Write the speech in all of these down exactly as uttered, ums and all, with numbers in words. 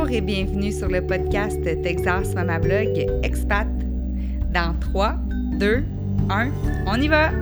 Bonjour et bienvenue sur le podcast Texas Mama Blog Expat. Dans trois, deux, un, on y va!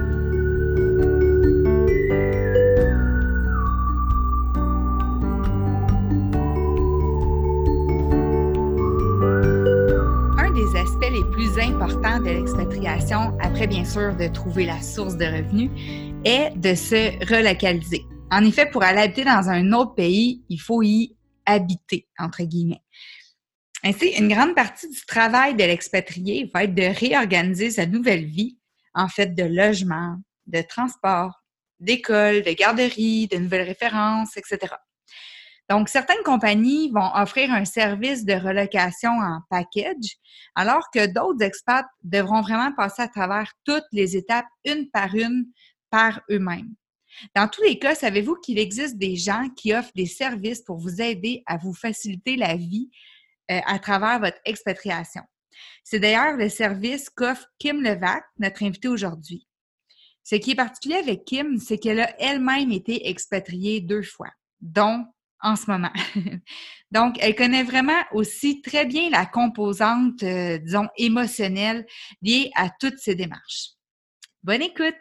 Un des aspects les plus importants de l'expatriation, après bien sûr de trouver la source de revenus, est de se relocaliser. En effet, pour aller habiter dans un autre pays, il faut y habiter, entre guillemets. Ainsi, une grande partie du travail de l'expatrié va être de réorganiser sa nouvelle vie, en fait de logement, de transport, d'école, de garderie, de nouvelles références, et cetera. Donc, certaines compagnies vont offrir un service de relocation en package, alors que d'autres expats devront vraiment passer à travers toutes les étapes, une par une, par eux-mêmes. Dans tous les cas, savez-vous qu'il existe des gens qui offrent des services pour vous aider à vous faciliter la vie euh, à travers votre expatriation? C'est d'ailleurs le service qu'offre Kim Levac, notre invitée aujourd'hui. Ce qui est particulier avec Kim, c'est qu'elle a elle-même été expatriée deux fois, dont en ce moment. Donc, elle connaît vraiment aussi très bien la composante, euh, disons, émotionnelle liée à toutes ces démarches. Bonne écoute!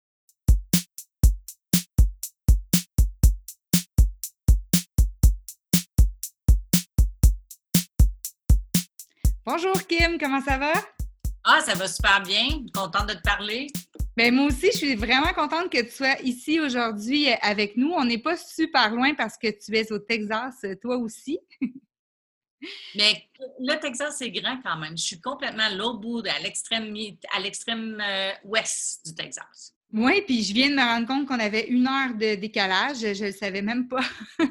Bonjour Kim, comment ça va? Ah, ça va super bien. Contente de te parler. Bien, moi aussi, je suis vraiment contente que tu sois ici aujourd'hui avec nous. On n'est pas super loin parce que tu es au Texas, toi aussi. Mais le Texas, c'est grand quand même. Je suis complètement à l'autre bout, à l'extrême, à l'extrême euh, ouest du Texas. Oui, puis je viens de me rendre compte qu'on avait une heure de décalage. Je ne le savais même pas.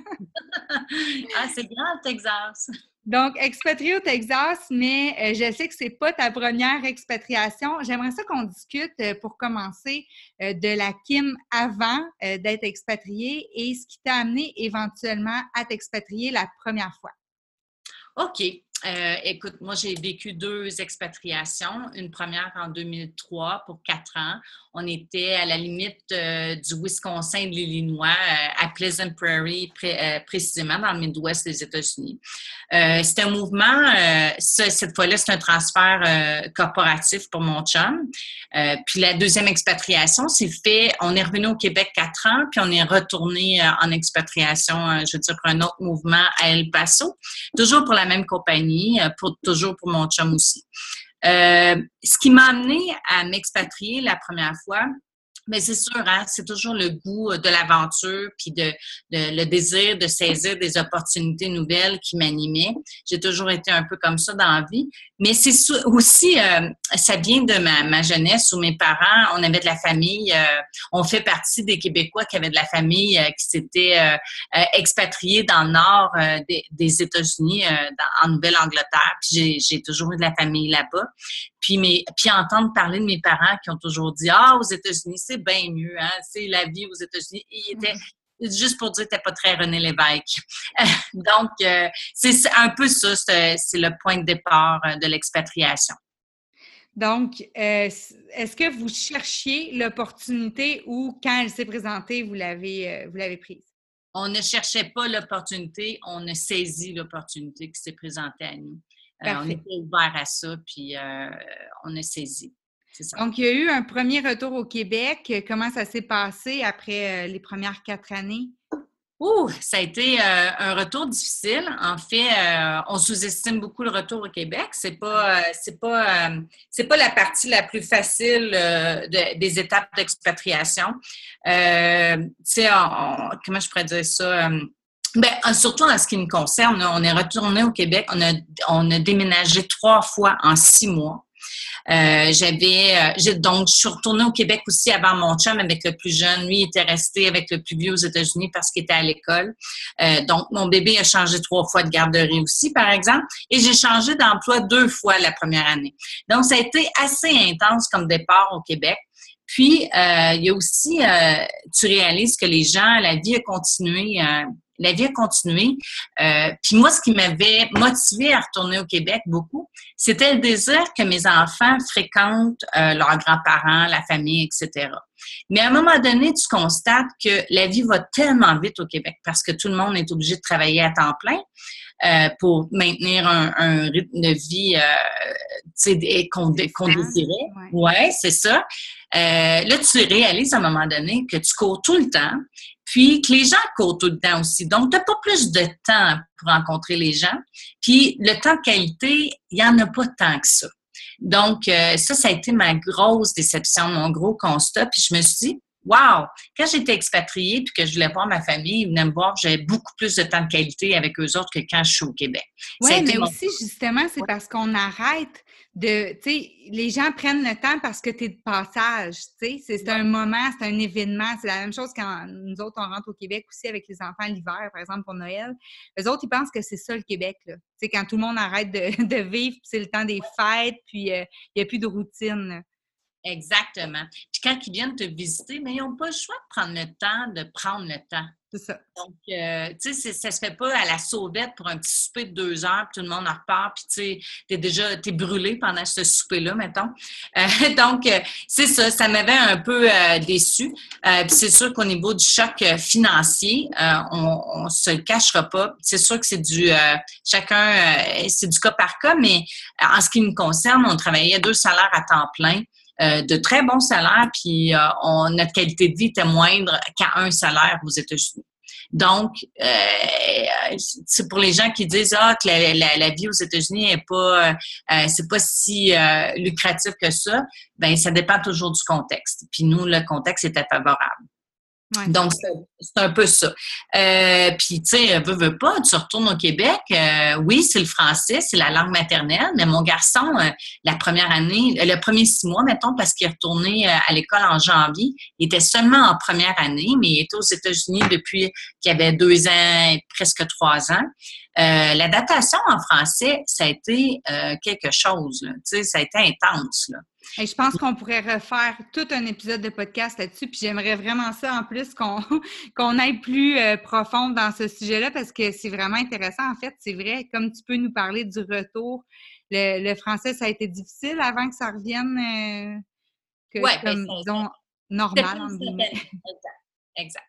Ah, c'est grand le Texas. Donc, expatrié au Texas, mais euh, je sais que c'est pas ta première expatriation. J'aimerais ça qu'on discute euh, pour commencer euh, de la Kim avant euh, d'être expatriée et ce qui t'a amené éventuellement à t'expatrier la première fois. OK. Euh, écoute, moi, j'ai vécu deux expatriations. Une première en deux mille trois pour quatre ans. On était à la limite euh, du Wisconsin et de l'Illinois, euh, à Pleasant Prairie, pré, euh, précisément dans le Midwest des États-Unis. Euh, c'était un mouvement, euh, ça, cette fois-là, c'est un transfert euh, corporatif pour mon chum. Euh, puis la deuxième expatriation, c'est fait, on est revenu au Québec quatre ans, puis on est retourné euh, en expatriation, euh, je veux dire, pour un autre mouvement à El Paso, toujours pour la même compagnie, euh, pour, toujours pour mon chum aussi. Euh, ce qui m'a amené à m'expatrier la première fois, mais c'est sûr, hein, c'est toujours le goût de l'aventure puis de, de le désir de saisir des opportunités nouvelles qui m'animait. J'ai toujours été un peu comme ça dans la vie. Mais c'est aussi, euh, ça vient de ma, ma jeunesse où mes parents, on avait de la famille, euh, on fait partie des Québécois qui avaient de la famille euh, qui s'étaient euh, euh, expatriés dans le nord euh, des, des États-Unis, euh, dans, en Nouvelle-Angleterre. Puis j'ai, j'ai toujours eu de la famille là-bas. Puis, mes, puis entendre parler de mes parents qui ont toujours dit « Ah, aux États-Unis, c'est bien mieux, hein, c'est la vie aux États-Unis. » Ils étaient, juste pour dire, t'es pas très René Lévesque. Donc, euh, c'est un peu ça, c'est, c'est le point de départ de l'expatriation. Donc, euh, est-ce que vous cherchiez l'opportunité ou quand elle s'est présentée, vous l'avez, euh, vous l'avez prise? On ne cherchait pas l'opportunité, on a saisi l'opportunité qui s'est présentée à nous. Euh, on était ouvert à ça, puis euh, on a saisi. C'est ça. Donc, il y a eu un premier retour au Québec. Comment ça s'est passé après euh, les premières quatre années? Ouh, ça a été euh, un retour difficile. En fait, euh, on sous-estime beaucoup le retour au Québec. C'est pas, euh, c'est pas, euh, c'est pas la partie la plus facile euh, de, des étapes d'expatriation. Euh, tu sais, comment je pourrais dire ça? Euh, Ben, surtout en ce qui me concerne, on est retourné au Québec, on a, on a déménagé trois fois en six mois. Euh, j'avais, euh, j'ai, donc, je suis retournée au Québec aussi avant mon chum avec le plus jeune. Lui, il était resté avec le plus vieux aux États-Unis parce qu'il était à l'école. Euh, donc, mon bébé a changé trois fois de garderie aussi, par exemple. Et j'ai changé d'emploi deux fois la première année. Donc, ça a été assez intense comme départ au Québec. Puis, euh, il y a aussi, euh, tu réalises que les gens, la vie a continué. Euh, la vie a continué. Euh, puis moi, ce qui m'avait motivée à retourner au Québec beaucoup, c'était le désir que mes enfants fréquentent euh, leurs grands-parents, la famille, et cetera. Mais à un moment donné, tu constates que la vie va tellement vite au Québec parce que tout le monde est obligé de travailler à temps plein euh, pour maintenir un, un rythme de vie euh, qu'on, qu'on désirait. Ouais, ouais c'est ça. Euh, là, tu réalises à un moment donné que tu cours tout le temps, puis que les gens courent tout le temps aussi. Donc, tu n'as pas plus de temps pour rencontrer les gens. Puis, le temps de qualité, il n'y en a pas tant que ça. Donc, euh, ça, ça a été ma grosse déception, mon gros constat. Puis, je me suis dit, wow! Quand j'étais expatriée puis que je voulais voir ma famille, ils venaient me voir, j'avais beaucoup plus de temps de qualité avec eux autres que quand je suis au Québec. Oui, mais mon... aussi, justement, c'est parce qu'on arrête de, tu sais, les gens prennent le temps parce que tu es de passage, tu sais, c'est, c'est un moment, c'est un événement. C'est la même chose quand nous autres, on rentre au Québec aussi avec les enfants l'hiver, par exemple, pour Noël. Eux autres, ils pensent que c'est ça le Québec, là. Tu sais, quand tout le monde arrête de, de vivre, puis c'est le temps des fêtes, puis il euh, n'y a plus de routine, là. Exactement. Puis quand ils viennent te visiter, mais ils n'ont pas le choix de prendre le temps, de prendre le temps. C'est ça. Donc, euh, tu sais, ça se fait pas à la sauvette pour un petit souper de deux heures, puis tout le monde en repart, puis tu sais, t'es déjà, t'es brûlé pendant ce souper-là, mettons. Euh, donc, euh, c'est ça, ça m'avait un peu euh, déçue. Euh, puis c'est sûr qu'au niveau du choc euh, financier, euh, on, on se le cachera pas. C'est sûr que c'est du, euh, chacun, euh, c'est du cas par cas, mais en ce qui me concerne, on travaillait deux salaires à temps plein. Euh, de très bons salaires, puis euh, on, notre qualité de vie était moindre qu'à un salaire aux États-Unis. Donc, euh, c'est pour les gens qui disent ah que la, la, la vie aux États-Unis est pas, euh, c'est pas si euh, lucratif que ça. Ben, ça dépend toujours du contexte. Puis nous, le contexte était favorable. Ouais. Donc, c'est, c'est un peu ça. Euh, puis, tu sais, veux, veux pas, tu retournes au Québec. Euh, oui, c'est le français, c'est la langue maternelle, mais mon garçon, euh, la première année, le premier six mois, mettons, parce qu'il est retourné euh, à l'école en janvier, il était seulement en première année, mais il était aux États-Unis depuis qu'il avait deux ans, presque trois ans. Euh, l'adaptation en français, ça a été euh, quelque chose, tu sais, ça a été intense, là. Et je pense qu'on pourrait refaire tout un épisode de podcast là-dessus, puis j'aimerais vraiment ça en plus qu'on qu'on aille plus euh, profond dans ce sujet-là parce que c'est vraiment intéressant. En fait, c'est vrai, comme tu peux nous parler du retour, le, le français, ça a été difficile avant que ça revienne euh, que, ouais, comme, ben, disons, normal. En exact, exact.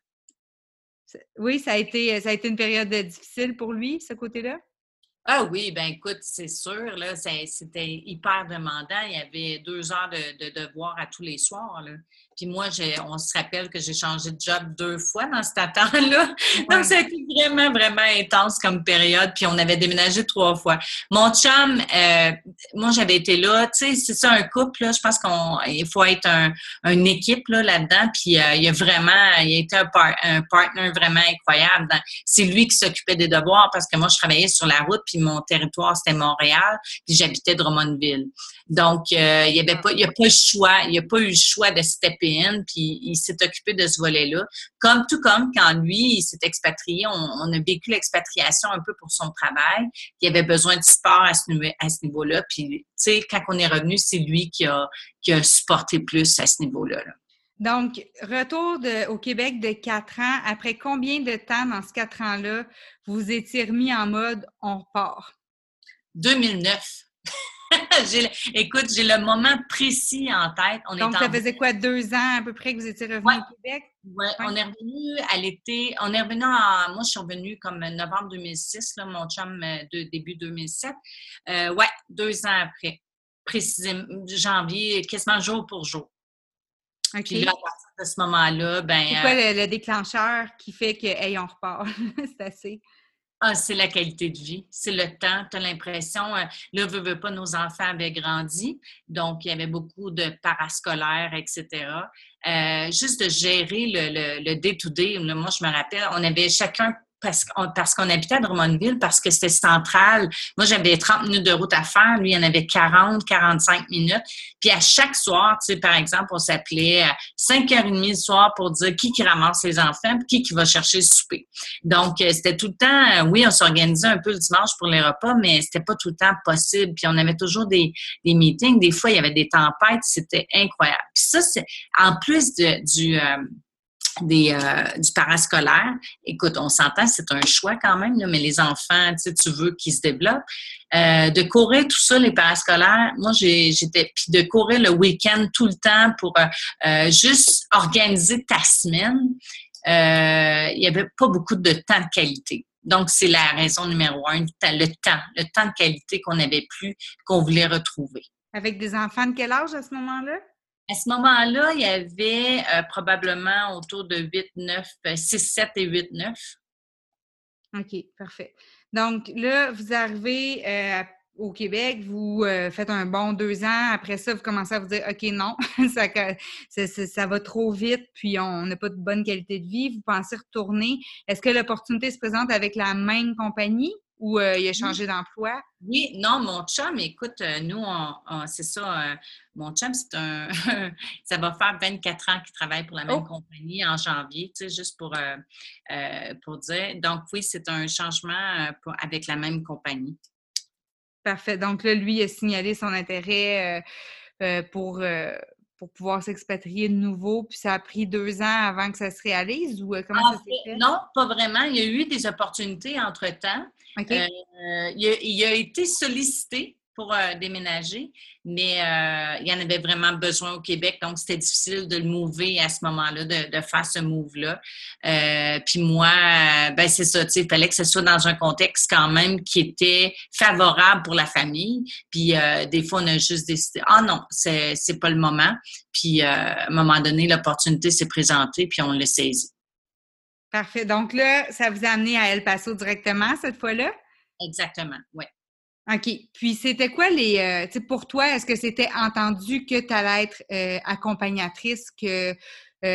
Oui, ça a été ça a été une période difficile pour lui, ce côté-là? Ah oui, ben écoute, c'est sûr, là, c'était hyper demandant. Il y avait deux heures de, de devoirs à tous les soirs, là. Puis moi, j'ai, on se rappelle que j'ai changé de job deux fois dans cet temps-là. Ouais. Donc, ça a été vraiment, vraiment intense comme période. Puis on avait déménagé trois fois. Mon chum, euh, moi, j'avais été là. Tu sais, c'est ça, un couple, là. Je pense qu'il faut être un, une équipe là, là-dedans. Puis euh, il a vraiment, il a été un, par, un partner vraiment incroyable. Dans, c'est lui qui s'occupait des devoirs parce que moi, je travaillais sur la route. Puis mon territoire, c'était Montréal. Puis j'habitais Drummondville. Donc, euh, il n'y avait pas, il n'y a pas le choix. Il n'y a pas eu le choix de step in, puis il s'est occupé de ce volet-là. Comme, tout comme quand lui, il s'est expatrié, on, on a vécu l'expatriation un peu pour son travail. Il avait besoin de support à ce, à ce niveau-là. Puis, tu sais, quand on est revenu, c'est lui qui a, qui a supporté plus à ce niveau-là, là. Donc, retour de, au Québec de quatre ans. Après combien de temps dans ces quatre ans-là, vous étiez remis en mode « on repart » ? deux mille neuf. j'ai, écoute, j'ai le moment précis en tête. On Donc, est ça en... faisait quoi, deux ans à peu près que vous étiez revenu ouais. au Québec? Oui, ouais. On est revenu à l'été. On est revenu en... Moi, je suis revenue comme novembre deux mille six, là, mon chum, de début deux mille sept. Euh, ouais, deux ans après. Précisément, janvier, quasiment jour pour jour. OK. Puis là, à partir de ce moment-là, ben... C'est quoi euh... le, le déclencheur qui fait que, hey, on repart? C'est assez... Ah, c'est la qualité de vie, c'est le temps. Tu as l'impression, euh, là, veux, veux pas, nos enfants avaient grandi, donc il y avait beaucoup de parascolaires, et cetera. Euh, juste de gérer le, le, le day-to-day, là, moi, je me rappelle, on avait chacun, parce qu'on, parce qu'on habitait à Drummondville, parce que c'était central. Moi, j'avais trente minutes de route à faire, lui, il en avait quarante, quarante-cinq minutes. Puis à chaque soir, tu sais, par exemple, on s'appelait à cinq heures trente le soir pour dire qui qui ramasse les enfants puis qui qui va chercher le souper. Donc, c'était tout le temps, oui, on s'organisait un peu le dimanche pour les repas, mais c'était pas tout le temps possible. Puis on avait toujours des, des meetings. Des fois, il y avait des tempêtes. C'était incroyable. Puis ça, c'est en plus de, du... Euh, des, euh, du parascolaire. Écoute, on s'entend, c'est un choix quand même, là, mais les enfants, tu sais, tu veux qu'ils se développent. Euh, de courir tout ça, les parascolaires, moi, j'ai, j'étais... Puis de courir le week-end tout le temps pour euh, euh, juste organiser ta semaine, euh, il n'y avait pas beaucoup de temps de qualité. Donc, c'est la raison numéro un, le temps, le temps de qualité qu'on n'avait plus, qu'on voulait retrouver. Avec des enfants de quel âge à ce moment-là? À ce moment-là, il y avait euh, probablement autour de huit, neuf, six, sept et huit, neuf. OK, parfait. Donc là, vous arrivez euh, au Québec, vous euh, faites un bon deux ans. Après ça, vous commencez à vous dire, OK, non, ça, ça, ça, ça va trop vite, puis on n'a pas de bonne qualité de vie. Vous pensez retourner. Est-ce que l'opportunité se présente avec la même compagnie ou euh, il a changé d'emploi? Oui, non, mon chum, écoute, euh, nous, on, on, c'est ça, euh, mon chum, c'est un, ça va faire vingt-quatre ans qu'il travaille pour la même oh. compagnie en janvier, tu sais, juste pour, euh, euh, pour dire. Donc, oui, c'est un changement pour, avec la même compagnie. Parfait. Donc là, lui, il a signalé son intérêt euh, euh, pour, euh, pour pouvoir s'expatrier de nouveau, puis ça a pris deux ans avant que ça se réalise ou euh, comment en ça s'est fait? Non, pas vraiment. Il y a eu des opportunités entre-temps. Okay. Euh, il, a, il a été sollicité pour euh, déménager, mais euh, il y en avait vraiment besoin au Québec, donc c'était difficile de le mouver à ce moment-là, de, de faire ce move-là. Euh, puis moi, ben c'est ça, tu sais, il fallait que ce soit dans un contexte quand même qui était favorable pour la famille. Puis euh, des fois, on a juste décidé, ah non, c'est, c'est pas le moment. Puis euh, à un moment donné, l'opportunité s'est présentée, puis on l'a saisie. Parfait. Donc là, ça vous a amené à El Paso directement cette fois-là? Exactement, oui. OK. Puis c'était quoi les... Euh, tu sais, pour toi, est-ce que c'était entendu que tu allais être euh, accompagnatrice, que, euh,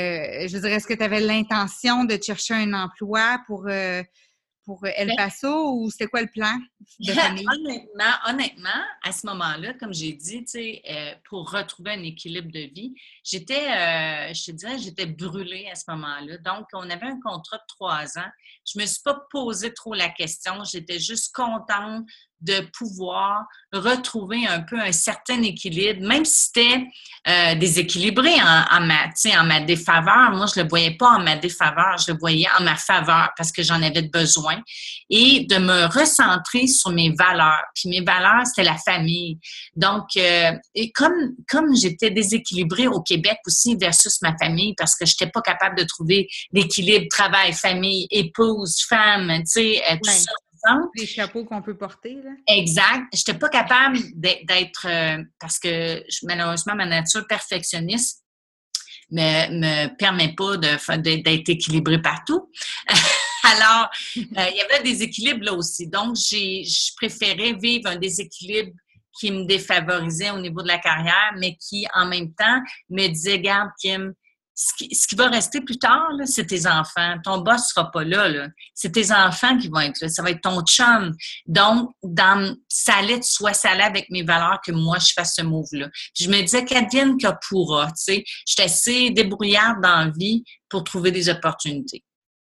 je dirais, est-ce que tu avais l'intention de chercher un emploi pour, euh, pour El Paso ou c'était quoi le plan de famille? honnêtement, honnêtement, à ce moment-là, comme j'ai dit, tu sais, euh, pour retrouver un équilibre de vie, j'étais, euh, je te dirais, j'étais brûlée à ce moment-là. Donc, on avait un contrat de trois ans. Je me suis pas posé trop la question. J'étais juste contente de pouvoir retrouver un peu un certain équilibre, même si c'était euh, déséquilibré en, en, ma, en ma défaveur. Moi, je le voyais pas en ma défaveur, je le voyais en ma faveur parce que j'en avais besoin. Et de me recentrer sur mes valeurs. Puis mes valeurs, c'était la famille. Donc, euh, et comme, comme j'étais déséquilibrée au Québec aussi versus ma famille parce que j'étais pas capable de trouver l'équilibre travail, famille, épouse, femme, tu sais, tout ouais. ça. Les chapeaux qu'on peut porter, là. Exact. Je n'étais pas capable d'être, euh, parce que malheureusement, ma nature perfectionniste me, me permet pas de, de, d'être équilibrée partout. Alors, euh, il y avait des déséquilibres là aussi. Donc, j'ai, je préférais vivre un déséquilibre qui me défavorisait au niveau de la carrière, mais qui, en même temps, me disait, garde, Kim, Ce qui, ce qui va rester plus tard, là, c'est tes enfants. Ton boss ne sera pas là, là. C'est tes enfants qui vont être là. Ça va être ton chum. Donc, dans, ça allait de soi, ça allait avec mes valeurs que moi, je fasse ce move-là. Puis je me disais, qu'advienne que pourra, tu sais. Je suis assez débrouillarde dans la vie pour trouver des opportunités.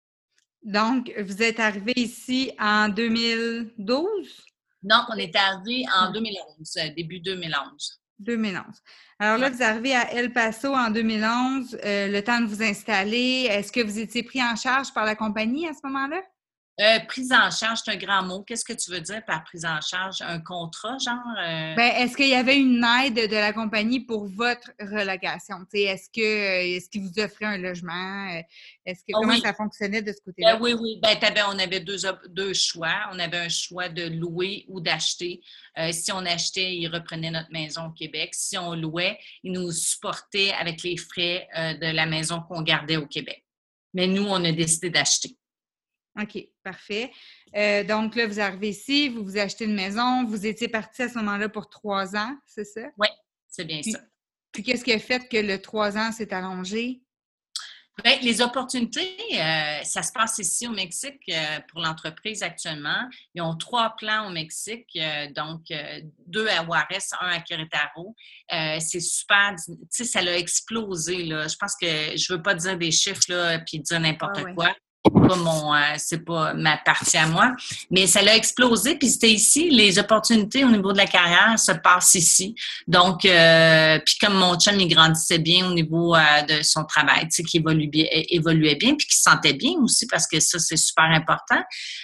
Donc, vous êtes arrivé ici en deux mille douze? Non, on est arrivé en deux mille onze, début deux mille onze. deux mille onze. Alors là, ouais. Vous arrivez à El Paso en deux mille onze, euh, le temps de vous installer. Est-ce que vous étiez pris en charge par la compagnie à ce moment-là? Euh, prise en charge, c'est un grand mot. Qu'est-ce que tu veux dire par prise en charge? Un contrat, genre? Euh... Ben, est-ce qu'il y avait une aide de la compagnie pour votre relocation? T'sais, est-ce que est-ce qu'ils vous offraient un logement? Est-ce que, oh, comment oui. ça fonctionnait de ce côté-là? Ben, oui, oui. Ben, t'avais, on avait deux, deux choix. On avait un choix de louer ou d'acheter. Euh, si on achetait, ils reprenaient notre maison au Québec. Si on louait, ils nous supportaient avec les frais euh, de la maison qu'on gardait au Québec. Mais nous, on a décidé d'acheter. OK, parfait. Euh, donc là, vous arrivez ici, vous vous achetez une maison, vous étiez parti à ce moment-là pour trois ans, c'est ça? Oui, c'est bien puis, ça. Puis qu'est-ce qui a fait que le trois ans s'est allongé? Bien, les opportunités, euh, ça se passe ici au Mexique euh, pour l'entreprise actuellement. Ils ont trois plans au Mexique, euh, donc euh, deux à Juarez, un à Querétaro. Euh, c'est super, tu sais, ça l'a explosé, là. Je pense que je veux pas dire des chiffres, là, puis dire n'importe ah, ouais. quoi. pas mon, euh, c'est pas ma partie à moi, mais ça l'a explosé. Puis c'était ici, les opportunités au niveau de la carrière se passent ici. Donc, euh, puis comme mon chum il grandissait bien au niveau euh, de son travail, tu sais, qui évolue bien, évoluait bien, puis qui se sentait bien aussi parce que ça c'est super important.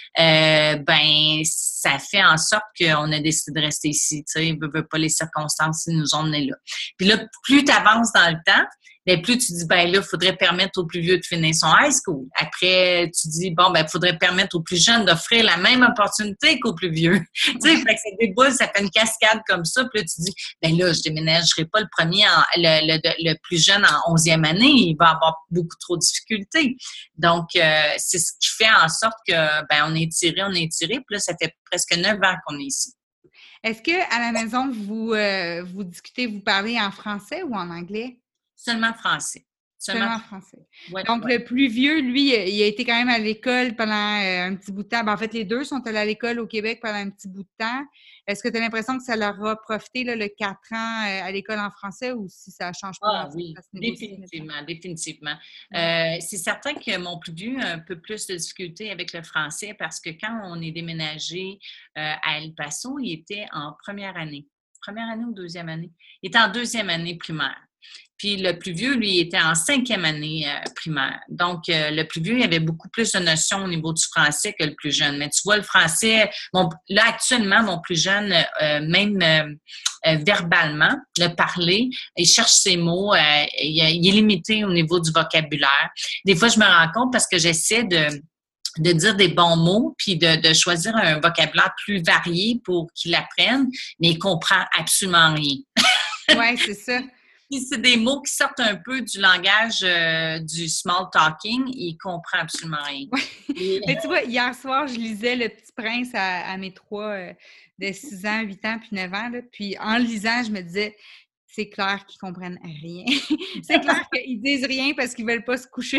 Euh, ben ça fait en sorte qu'on a décidé de rester ici. Tu sais, veut, veut pas les circonstances qui nous ont menés là. Puis là, plus tu avances dans le temps, bien, plus tu dis, ben là, il faudrait permettre aux plus vieux de finir son high school. Après, tu dis, bon, ben, il faudrait permettre aux plus jeunes d'offrir la même opportunité qu'aux plus vieux. Tu sais, fait que ça déboule, ça fait une cascade comme ça. Puis là, tu dis, ben là, je déménagerai pas le premier, en, le, le, le plus jeune en onzième année. Il va avoir beaucoup trop de difficultés. Donc, euh, c'est ce qui fait en sorte que, ben, on est tiré, on est tiré. Puis là, ça fait presque neuf ans qu'on est ici. Est-ce que à la maison, vous, euh, vous discutez, vous parlez en français ou en anglais? Seulement français. Seulement, Seulement français. Ouais, Donc, ouais. le plus vieux, lui, il a été quand même à l'école pendant euh, un petit bout de temps. Ben, en fait, les deux sont allés à l'école au Québec pendant un petit bout de temps. Est-ce que tu as l'impression que ça leur a profité, là, le quatre ans euh, à l'école en français, ou si ça ne change pas? Ah oui, définitivement, définitivement. Euh, c'est certain que mon plus vieux a un peu plus de difficultés avec le français parce que quand on est déménagé euh, à El Paso, il était en première année. Première année ou deuxième année? Il était en deuxième année primaire. Puis le plus vieux, lui, était en cinquième année euh, primaire. Donc, euh, le plus vieux, il avait beaucoup plus de notions au niveau du français que le plus jeune. Mais tu vois, le français, mon, là, actuellement, mon plus jeune, euh, même euh, euh, verbalement, le parler, il cherche ses mots, euh, il, il est limité au niveau du vocabulaire. Des fois, je me rends compte parce que j'essaie de de dire des bons mots, puis de, de choisir un vocabulaire plus varié pour qu'il apprenne, mais il comprend absolument rien. Oui, c'est ça. Puis c'est des mots qui sortent un peu du langage euh, du small talking, il comprend absolument rien. Oui. Et... Mais tu vois, hier soir, je lisais Le Petit Prince à, à mes trois euh, de six ans, huit ans, puis neuf ans. Là, puis en lisant, je me disais, c'est clair qu'ils comprennent rien. C'est clair qu'ils disent rien parce qu'ils veulent pas se coucher.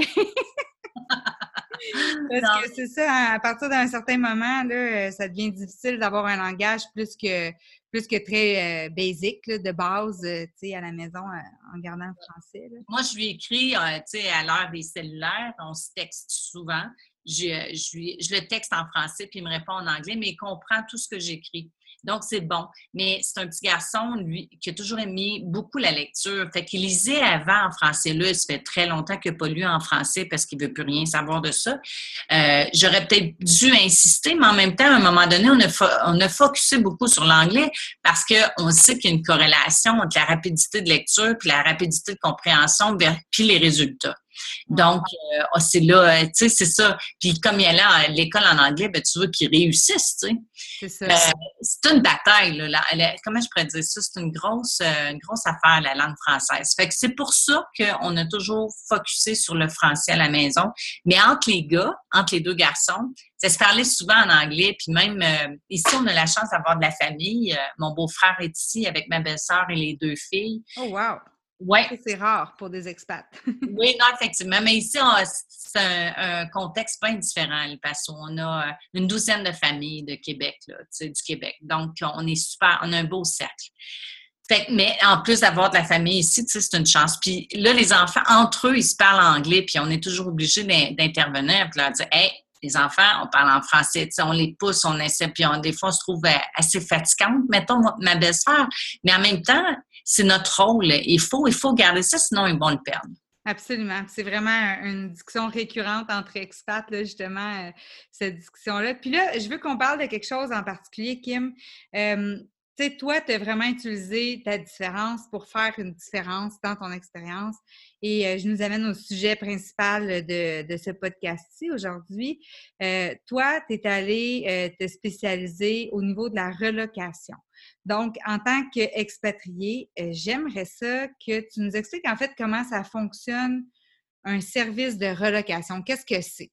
Parce non. que c'est ça, à partir d'un certain moment, là, ça devient difficile d'avoir un langage plus que plus que très euh, basic, là, de base, euh, tu sais, à la maison, euh, en gardant le français. Là. Moi, je lui écris, euh, tu sais, à l'heure des cellulaires, on se texte souvent. Je, je, lui, je le texte en français, puis il me répond en anglais, mais il comprend tout ce que j'écris. Donc, c'est bon. Mais c'est un petit garçon, lui, qui a toujours aimé beaucoup la lecture. Fait qu'il lisait avant en français. Là, ça fait très longtemps qu'il n'a pas lu en français parce qu'il ne veut plus rien savoir de ça. Euh, j'aurais peut-être dû insister, mais en même temps, à un moment donné, on a, fo- on a focusé beaucoup sur l'anglais parce qu'on sait qu'il y a une corrélation entre la rapidité de lecture puis la rapidité de compréhension vers, puis les résultats. Donc, euh, oh, c'est là, tu sais, c'est ça. Puis comme il allait à l'école en anglais, ben, tu veux qu'ils réussissent, tu sais. C'est ça. Euh, c'est une bataille, là. La, la, comment je pourrais dire ça? C'est une grosse, euh, une grosse affaire, la langue française. Fait que c'est pour ça qu'on a toujours focusé sur le français à la maison. Mais entre les gars, entre les deux garçons, ça se parlait souvent en anglais. Puis même, euh, ici, on a la chance d'avoir de la famille. Euh, mon beau-frère est ici avec ma belle-sœur et les deux filles. Oh, wow! Ouais. C'est rare pour des expats. Oui, non, effectivement. Mais ici, on, c'est un, un contexte bien différent, parce qu'on a une douzaine de familles de Québec, là, tu sais, du Québec. Donc, on est super, on a un beau cercle. Fait, mais en plus d'avoir de la famille ici, tu sais, c'est une chance. Puis là, les enfants, entre eux, ils se parlent anglais, puis on est toujours obligé d'intervenir, puis leur dire, hey, les enfants, on parle en français, tu sais, on les pousse, on essaie, puis on, des fois, on se trouve assez fatigante, mettons, ma belle-sœur. Mais en même temps, c'est notre rôle. Il faut, il faut garder ça, sinon ils vont le perdre. Absolument. C'est vraiment une discussion récurrente entre expats, là, justement, euh, cette discussion-là. Puis là, je veux qu'on parle de quelque chose en particulier, Kim. Euh, tu sais, toi, tu as vraiment utilisé ta différence pour faire une différence dans ton expérience. Et euh, je nous amène au sujet principal de, de ce podcast-ci aujourd'hui. Euh, toi, tu es allé euh, te spécialiser au niveau de la relocation. Donc, en tant qu'expatrié, euh, j'aimerais ça que tu nous expliques en fait comment ça fonctionne un service de relocation. Qu'est-ce que c'est?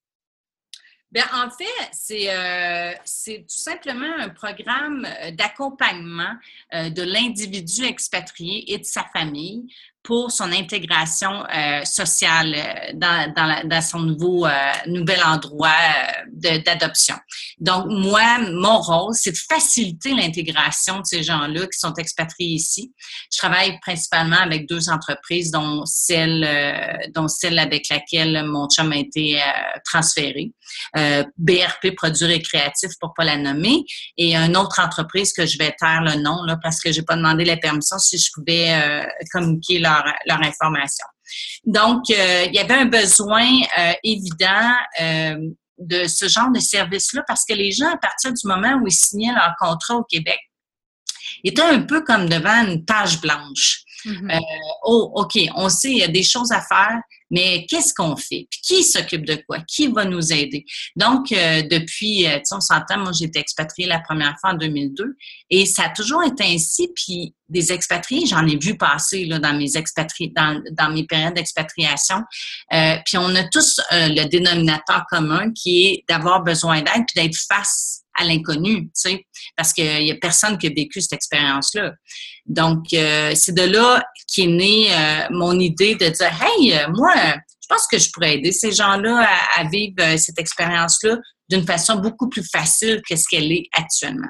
Bien, en fait, c'est, euh, c'est tout simplement un programme d'accompagnement euh, de l'individu expatrié et de sa famille pour son intégration euh, sociale euh, dans, dans, la, dans son nouveau euh, nouvel endroit euh, de, d'adoption. Donc, moi, mon rôle, c'est de faciliter l'intégration de ces gens-là qui sont expatriés ici. Je travaille principalement avec deux entreprises, dont celle, euh, dont celle avec laquelle mon chum a été euh, transféré. Euh, B R P, Produits récréatifs, pour pas la nommer, et une autre entreprise que je vais taire le nom, là, parce que j'ai pas demandé la permission si je pouvais euh, communiquer leur, leur information. Donc, euh, il y avait un besoin euh, évident euh, de ce genre de service-là parce que les gens, à partir du moment où ils signaient leur contrat au Québec, étaient un peu comme devant une page blanche. Mm-hmm. Euh, oh, OK, on sait, il y a des choses à faire, mais qu'est-ce qu'on fait? Puis qui s'occupe de quoi? Qui va nous aider? Donc, euh, depuis, tu sais, on s'entend, moi, j'ai été expatriée la première fois en deux mille deux et ça a toujours été ainsi. Puis, des expatriés, j'en ai vu passer là, dans mes expatri- dans, dans mes périodes d'expatriation. Euh, puis, on a tous euh, le dénominateur commun qui est d'avoir besoin d'aide puis d'être face à l'inconnu, tu sais, parce qu'il y a personne qui a vécu cette expérience-là. Donc, euh, c'est de là qu'est née euh, mon idée de dire, hey, euh, moi, je pense que je pourrais aider ces gens-là à, à vivre euh, cette expérience-là d'une façon beaucoup plus facile que ce qu'elle est actuellement.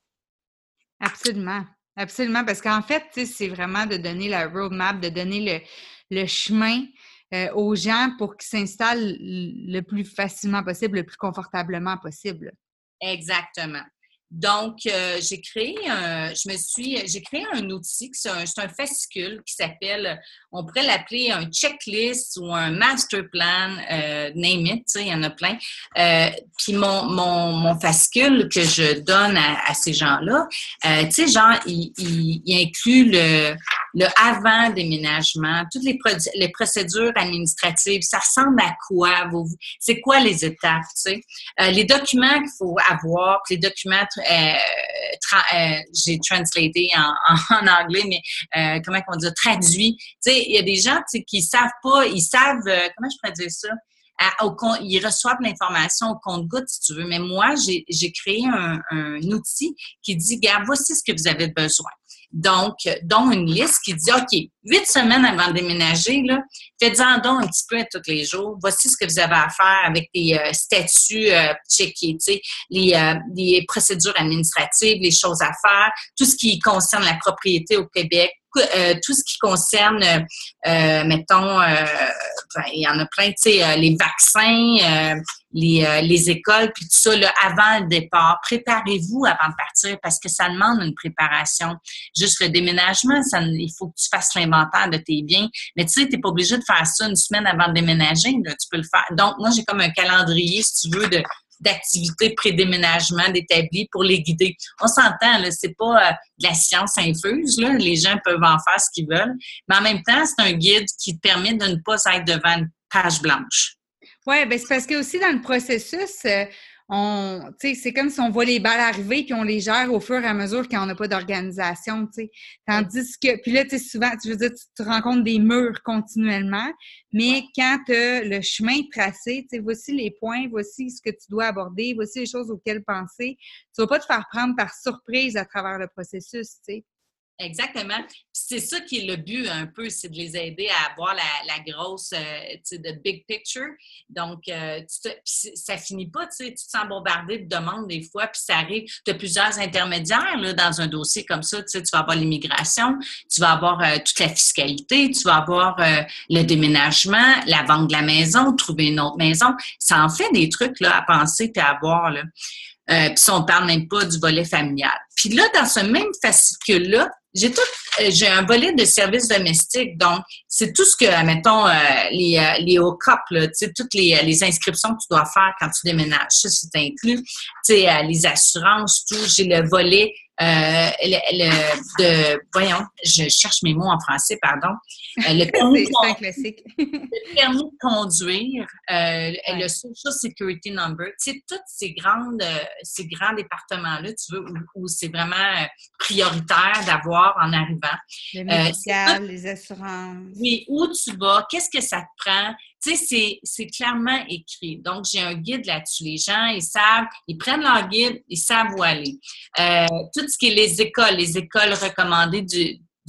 Absolument, absolument, parce qu'en fait, tu sais, c'est vraiment de donner la roadmap, de donner le, le chemin euh, aux gens pour qu'ils s'installent le plus facilement possible, le plus confortablement possible. Exactement. Donc, euh, j'ai créé un, je me suis, j'ai créé un outil, c'est un, c'est un fascicule qui s'appelle, on pourrait l'appeler un checklist ou un master plan, euh, name it, tu sais, il y en a plein. Euh, puis mon, mon, mon fascicule que je donne à, à ces gens-là, euh, tu sais, genre, il, il, il inclut le, le avant déménagement, toutes les, produ- les procédures administratives, ça ressemble à quoi? Vous, c'est quoi les étapes, tu sais? Euh, les documents qu'il faut avoir, les documents Euh, tra- euh, j'ai translaté en, en, en anglais, mais euh, comment on dit, traduit. Tu sais, il y a des gens qui savent pas, ils savent, euh, comment je pourrais dire ça? À, au, ils reçoivent l'information au compte-gouttes, si tu veux. Mais moi, j'ai, j'ai créé un, un outil qui dit, regarde, voici ce que vous avez besoin. Donc, dont une liste qui dit, OK, huit semaines avant de déménager, là, faites-en donc un petit peu tous les jours. Voici ce que vous avez à faire avec des euh, statuts euh, checkés, tu sais, les, euh, les procédures administratives, les choses à faire, tout ce qui concerne la propriété au Québec, euh, tout ce qui concerne, euh, euh, mettons, euh, ben, il y en a plein, tu sais, euh, les vaccins, euh, les, euh, les écoles, puis tout ça, là, avant le départ. Préparez-vous avant de partir parce que ça demande une préparation. Juste le déménagement, ça, il faut que tu fasses l'inventaire de tes biens. Mais tu sais, tu n'es pas obligé de faire ça une semaine avant de déménager. Là, tu peux le faire. Donc, moi, j'ai comme un calendrier, si tu veux, de d'activités pré-déménagement d'établis pour les guider. On s'entend, là, c'est pas euh, de la science infuse, là. Les gens peuvent en faire ce qu'ils veulent. Mais en même temps, c'est un guide qui te permet de ne pas être devant une page blanche. Oui, bien, c'est parce que aussi dans le processus, euh, on, tu sais, c'est comme si on voit les balles arriver puis on les gère au fur et à mesure qu'on n'a pas d'organisation, tu sais. Tandis que, puis là, tu sais, souvent, tu veux dire, tu te rencontres des murs continuellement, mais quand tu as le chemin tracé, tu sais, voici les points, voici ce que tu dois aborder, voici les choses auxquelles penser, tu vas pas te faire prendre par surprise à travers le processus, tu sais. Exactement. Puis c'est ça qui est le but un peu, c'est de les aider à avoir la, la grosse, euh, tu sais, de big picture. Donc, euh, tu te, puis ça finit pas, tu sais, tu te sens bombardé de demandes des fois, puis ça arrive, tu as plusieurs intermédiaires là, dans un dossier comme ça. Tu sais, tu vas avoir l'immigration, tu vas avoir euh, toute la fiscalité, tu vas avoir euh, le déménagement, la vente de la maison, trouver une autre maison. Ça en fait des trucs là, à penser puis à avoir, là. Euh, puis si on ne parle même pas du volet familial. Puis là, dans ce même fascicule-là, j'ai tout, euh, j'ai un volet de services domestiques. Donc, c'est tout ce que, mettons, euh, les, euh, les hook-up, là, tu sais, toutes les, les inscriptions que tu dois faire quand tu déménages. Ça, c'est inclus. Tu sais, euh, les assurances, tout. J'ai le volet euh, le, le, de, voyons, je cherche mes mots en français, pardon. Euh, le permis c'est, c'est un classique. le permis de conduire, euh, ouais. le Social Security Number, tu sais, tous ces grandes, euh, ces grands départements-là, tu veux, où, où c'est vraiment euh, prioritaire d'avoir en arrivant. Le médical, euh, les assurances. Oui, où tu vas, qu'est-ce que ça te prend? Tu sais, c'est, c'est clairement écrit. Donc, j'ai un guide là-dessus. Les gens, ils savent, ils prennent leur guide, ils savent où aller. Euh, tout ce qui est les écoles, les écoles recommandées du,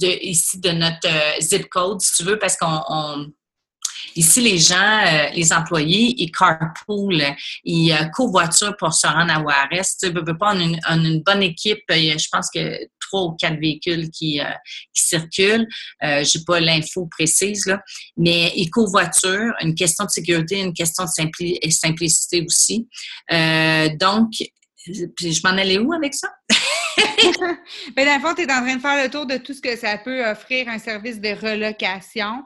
de, ici de notre euh, zip code, si tu veux, parce qu'on... On, ici, les gens, euh, les employés, ils carpool, ils euh, covoiturent pour se rendre à Juarez. Tu ne peux pas, on a une, on a une bonne équipe. Il y a, je pense que trois ou quatre véhicules qui, euh, qui circulent. Euh, je n'ai pas l'info précise, là. Mais ils covoiturent, une question de sécurité, une question de simpli- simplicité aussi. Euh, donc, puis je m'en allais où avec ça? Mais dans le fond, tu es en train de faire le tour de tout ce que ça peut offrir un service de relocation.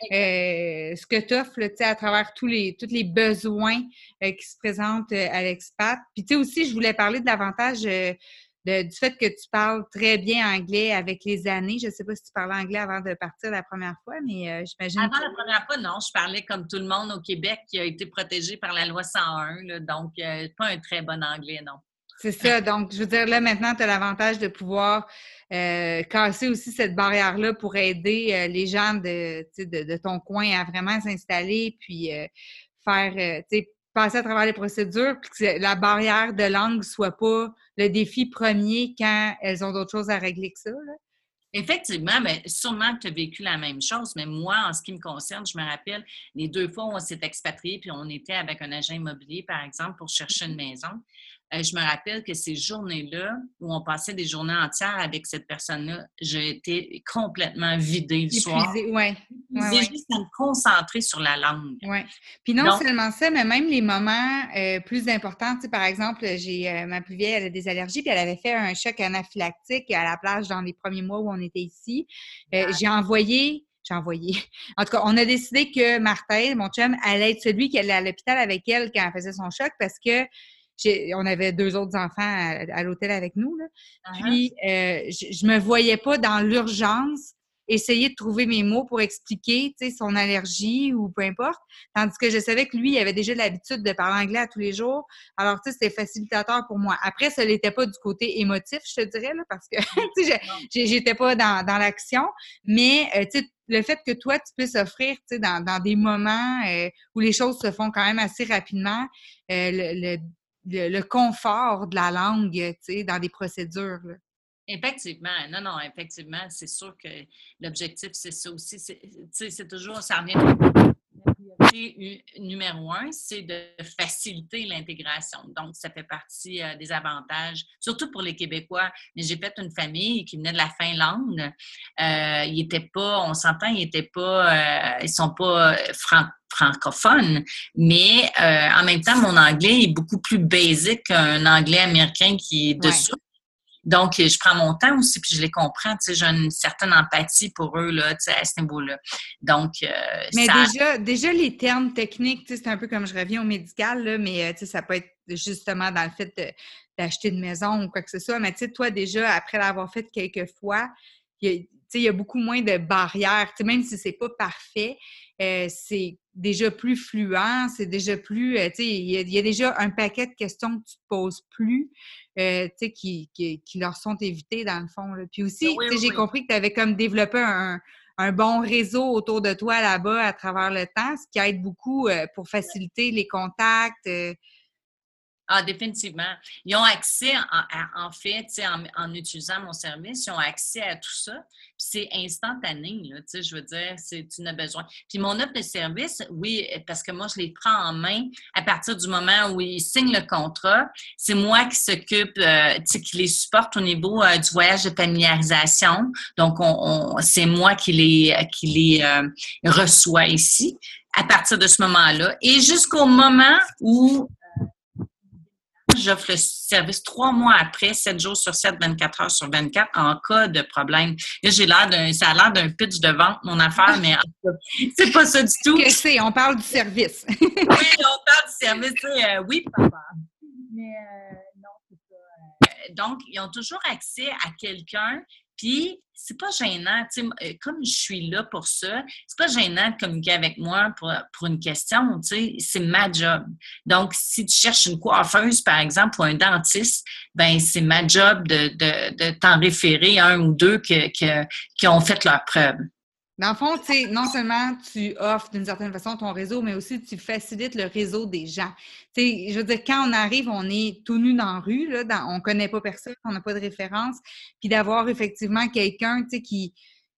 Euh, ce que tu offres à travers tous les, tous les besoins euh, qui se présentent euh, à l'expat. Puis tu sais aussi, je voulais parler de l'avantage euh, de, du fait que tu parles très bien anglais avec les années. Je ne sais pas si tu parlais anglais avant de partir la première fois, mais euh, j'imagine... Avant que... la première fois, non. Je parlais comme tout le monde au Québec qui a été protégé par la loi cent un. Là, donc, euh, pas un très bon anglais, non. C'est ça. Donc, je veux dire, là, maintenant, tu as l'avantage de pouvoir euh, casser aussi cette barrière-là pour aider euh, les gens de, de, de ton coin à vraiment s'installer, puis euh, faire, euh, tu sais, passer à travers les procédures, puis que la barrière de langue soit pas le défi premier quand elles ont d'autres choses à régler que ça, là. Effectivement, mais sûrement que tu as vécu la même chose, mais moi, en ce qui me concerne, je me rappelle les deux fois où on s'est expatrié puis on était avec un agent immobilier, par exemple, pour chercher une maison. Euh, je me rappelle que ces journées-là, où on passait des journées entières avec cette personne-là, j'ai été complètement vidée le soir. Épuisé, oui. Épuisée, Ouais, ouais. juste à me concentrer sur la langue. Oui. Puis non Donc, seulement ça, mais même les moments euh, plus importants. Tu sais, par exemple, j'ai euh, ma plus vieille, elle a des allergies, puis elle avait fait un choc anaphylactique à la plage dans les premiers mois où on était ici. Euh, j'ai envoyé, j'ai envoyé. En tout cas, on a décidé que Martin, mon chum, allait être celui qui allait à l'hôpital avec elle quand elle faisait son choc parce que j'ai, on avait deux autres enfants à, à l'hôtel avec nous, là. uh-huh. Puis, euh, je, je me voyais pas dans l'urgence essayer de trouver mes mots pour expliquer, tu sais, son allergie ou peu importe. Tandis que je savais que lui, il avait déjà l'habitude de parler anglais à tous les jours. Alors, tu sais, c'était facilitateur pour moi. Après, ça l'était pas du côté émotif, je te dirais, là, parce que, tu sais, j'étais pas dans, dans l'action. Mais, euh, tu sais, le fait que toi, tu puisses offrir, tu sais, dans, dans des moments euh, où les choses se font quand même assez rapidement, euh, le, le, le, le confort de la langue, tu sais, dans des procédures, là. Effectivement, non, non, effectivement, c'est sûr que l'objectif, c'est ça aussi. C'est, c'est toujours, ça revient. La priorité numéro un, c'est de faciliter l'intégration. Donc, ça fait partie euh, des avantages, surtout pour les Québécois. Mais j'ai fait une famille qui venait de la Finlande. Euh, ils étaient pas, on s'entend, ils étaient pas, euh, ils sont pas francs. francophone, mais euh, en même temps, mon anglais est beaucoup plus basique qu'un anglais américain qui est dessous. Ouais. Donc, je prends mon temps aussi, puis je les comprends. Tu sais, j'ai une certaine empathie pour eux, là, tu sais, à ce niveau-là. Donc, euh, mais ça... déjà, déjà, les termes techniques, tu sais, c'est un peu comme je reviens au médical, là, mais tu sais, ça peut être justement dans le fait de, d'acheter une maison ou quoi que ce soit. Mais tu sais, toi, déjà, après l'avoir fait quelques fois, il y a, tu sais, il y a beaucoup moins de barrières. Tu sais, même si c'est pas parfait, euh, c'est déjà plus fluent, c'est déjà plus... Euh, tu sais, il y, a, il y a déjà un paquet de questions que tu te poses plus, euh, tu sais, qui, qui, qui leur sont évitées, dans le fond, là. Puis aussi, oui, tu sais, oui, j'ai oui. compris que tu avais comme développé un, un bon réseau autour de toi là-bas à travers le temps, ce qui aide beaucoup euh, pour faciliter les contacts. Euh, Ah, définitivement. Ils ont accès, en, en fait, en, en utilisant mon service, ils ont accès à tout ça. Puis c'est instantané, là, tu sais, je veux dire, c'est, tu n'as besoin. Puis mon offre de service, oui, parce que moi, je les prends en main à partir du moment où ils signent le contrat. C'est moi qui s'occupe, euh, tu sais, qui les supporte au niveau euh, du voyage de familiarisation. Donc, on, on, c'est moi qui les, qui les euh, reçois ici à partir de ce moment-là. Et jusqu'au moment où j'offre le service trois mois après, sept jours sur sept, vingt-quatre heures sur vingt-quatre, en cas de problème. Là, j'ai l'air d'un, ça a l'air d'un pitch de vente, mon affaire, mais en tout cas, c'est pas ça du tout. Qu'est-ce que c'est? On parle du service. Oui, on parle du service. Euh, oui, papa. Mais euh, non, c'est ça. Euh, donc, ils ont toujours accès à quelqu'un. Puis, c'est pas gênant, tu sais, comme je suis là pour ça, c'est pas gênant de communiquer avec moi pour, pour une question, tu sais, c'est ma job. Donc, si tu cherches une coiffeuse, par exemple, ou un dentiste, ben c'est ma job de, de, de t'en référer un ou deux que, que, qui ont fait leur preuve. Dans le fond, tu sais, non seulement tu offres d'une certaine façon ton réseau, mais aussi tu facilites le réseau des gens. Tu sais, je veux dire, quand on arrive, on est tout nu dans la rue, là, dans, on connaît pas personne, on n'a pas de référence, puis d'avoir effectivement quelqu'un, tu sais, qui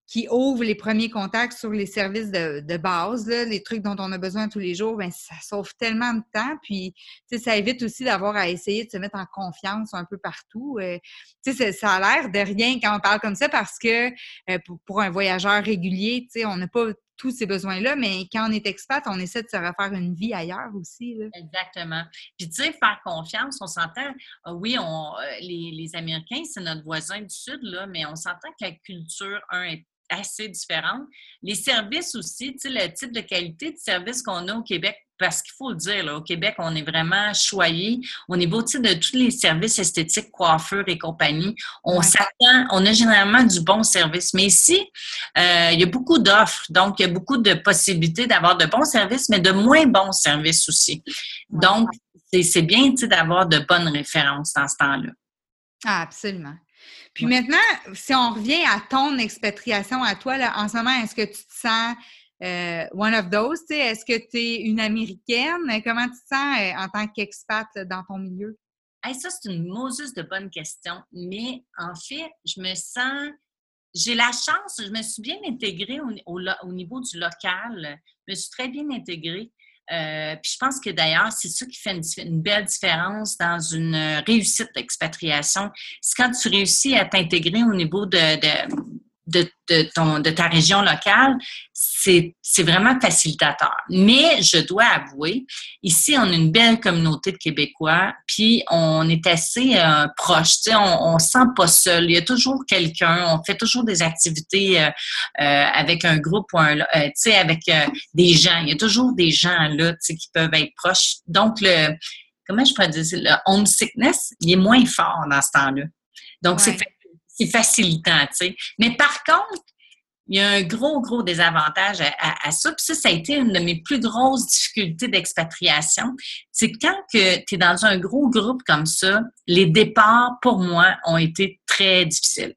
qui ouvre les premiers contacts sur les services de, de base, là, les trucs dont on a besoin tous les jours, ben ça sauve tellement de temps. Puis, tu sais, ça évite aussi d'avoir à essayer de se mettre en confiance un peu partout. Euh, tu sais, ça a l'air de rien quand on parle comme ça parce que euh, pour, pour un voyageur régulier, tu sais, on n'a pas tous ces besoins-là, mais quand on est expat, on essaie de se refaire une vie ailleurs aussi, là. Exactement. Puis, tu sais, faire confiance, on s'entend, euh, oui, on, euh, les, les Américains, c'est notre voisin du Sud, là, mais on s'entend que la culture, un, est assez différente. Les services aussi, tu sais, le type de qualité de service qu'on a au Québec, parce qu'il faut le dire, là, au Québec, on est vraiment choyé au niveau, tu sais, de tous les services esthétiques, coiffures et compagnie. On Ouais. s'attend, on a généralement du bon service. Mais ici, euh, il y a beaucoup d'offres, donc il y a beaucoup de possibilités d'avoir de bons services, mais de moins bons services aussi. Ouais. Donc, c'est, c'est bien, tu sais, d'avoir de bonnes références dans ce temps-là. Ah, absolument. Puis Ouais. maintenant, si on revient à ton expatriation à toi, là, en ce moment, est-ce que tu te sens euh, one of those? Tu sais, est-ce que tu es une Américaine? Comment tu te sens euh, en tant qu'expat là, dans ton milieu? Hey, ça, c'est une Moses de bonne question. Mais en fait, je me sens... J'ai la chance, je me suis bien intégrée au, au, au niveau du local. Je me suis très bien intégrée. Euh, puis je pense que d'ailleurs, c'est ça qui fait une, une belle différence dans une réussite d'expatriation. C'est quand tu réussis à t'intégrer au niveau de, de, de, de, ton, de ta région locale, c'est, c'est vraiment facilitateur. Mais je dois avouer, ici, on a une belle communauté de Québécois, puis on est assez euh, proche, tu sais, on, on se sent pas seul. Il y a toujours quelqu'un, on fait toujours des activités euh, euh, avec un groupe ou un, euh, tu sais, avec euh, des gens. Il y a toujours des gens là, tu sais, qui peuvent être proches. Donc, le, comment je pourrais dire, le homesickness, il est moins fort dans ce temps-là. Donc, Ouais. c'est c'est facilitant, tu sais. Mais par contre, il y a un gros, gros désavantage à, à, à ça. Puis ça, ça a été une de mes plus grosses difficultés d'expatriation. C'est quand que tu es dans un gros groupe comme ça, les départs, pour moi, ont été très difficiles.